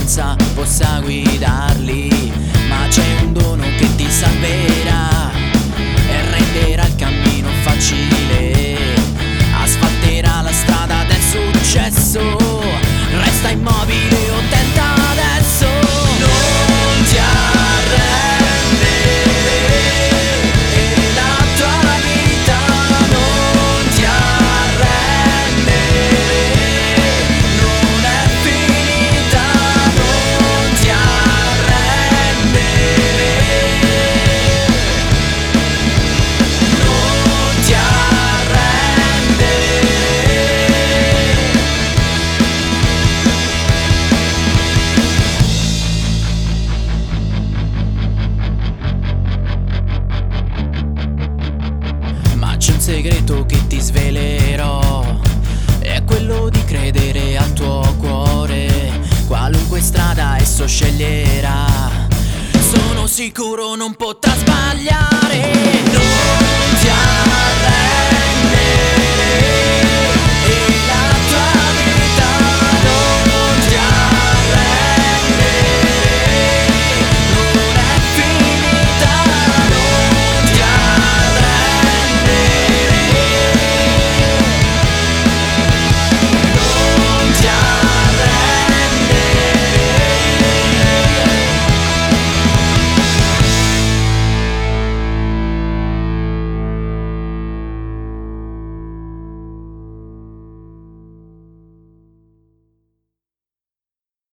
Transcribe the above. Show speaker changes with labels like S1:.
S1: coscienza possa guidarli, ma c'è un dono che ti salverà e renderà il cammino facile, asfalterà la strada del successo. Resta immobile o tenta adesso, non ti arrendere, è la tua vita, non ti arrendere, non è finita, non ti arrendere, non ti arrendere. Ma c'è un segreto che ti svelerò, è quello di credere al tuo cuore, qualunque strada esso sceglierà, sono sicuro non potrà sbagliare. Non ti